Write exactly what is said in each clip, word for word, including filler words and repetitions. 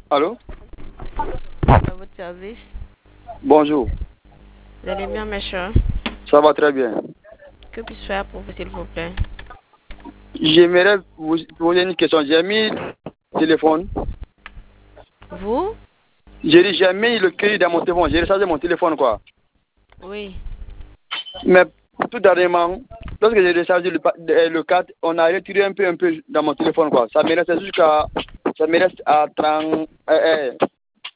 Allô? À votre service. Bonjour. Vous allez bien, monsieur? Ça va très bien. Que puis-je faire pour vous, s'il vous plaît? J'aimerais vous poser une question. J'ai mis le téléphone. Vous? J'ai dit, j'ai mis le crédit dans mon téléphone. J'ai rechargé mon téléphone, quoi. Oui. Mais tout dernièrement, lorsque j'ai rechargé le, le quatre, on a retiré un peu, un peu dans mon téléphone, quoi. Ça me reste jusqu'à, ça me reste à trente, euh, euh,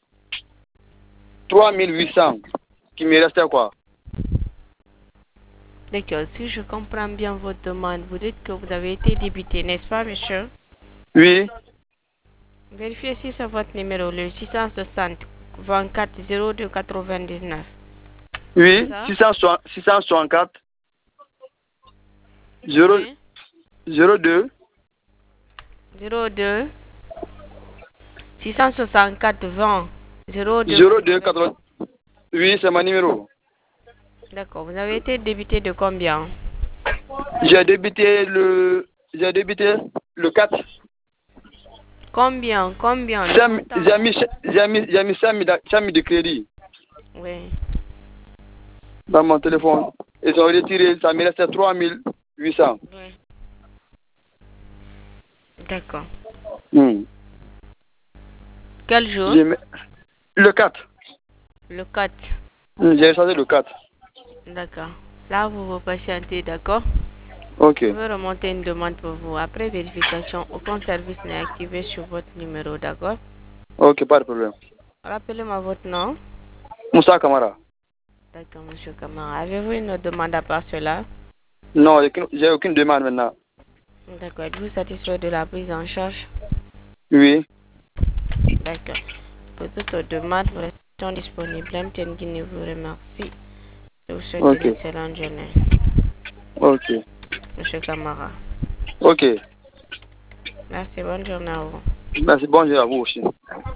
trois mille huit cents qui me restait, quoi. D'accord. Si je comprends bien votre demande, vous dites que vous avez été débité, n'est-ce pas, monsieur? Oui. Vérifiez si c'est votre numéro, le six cent soixante vingt-quatre zéro deux quatre-vingt-dix-neuf. Oui, six cent soixante-quatre zéro deux zéro deux six cent soixante-quatre vingt zéro deux zéro deux quatre-vingt. Oui, c'est mon numéro. D'accord. Vous avez été débité de combien? J'ai débité le j'ai débité le quatre. Combien? Combien? J'ai mis j'ai mis j'ai mis j'ai mis cinq mille de crédit. Oui. Dans mon téléphone. Ils ont retiré, ça me restait trois mille huit cents. Oui. D'accord. Hmm. Quel jour? Mis... Le quatre. Le quatre. Hmm, j'ai changé le quatre. D'accord. Là, vous vous patientez, d'accord? Ok. Je vais remonter une demande pour vous. Après vérification, aucun service n'est activé sur votre numéro, d'accord? Ok, pas de problème. Rappelez-moi votre nom. Moussa Kamara. D'accord, monsieur Kamara. Avez-vous une autre demande à part cela? Non, j'ai aucune demande maintenant. D'accord. Êtes-vous satisfait de la prise en charge? Oui. D'accord. Pour toute demande, vous restez disponible. M T N Guinée vous remercie. Je vous souhaite Ok. une excellente journée. Ok. Monsieur Kamara. Ok. Merci, bonne journée à vous. Merci, bonjour à vous aussi.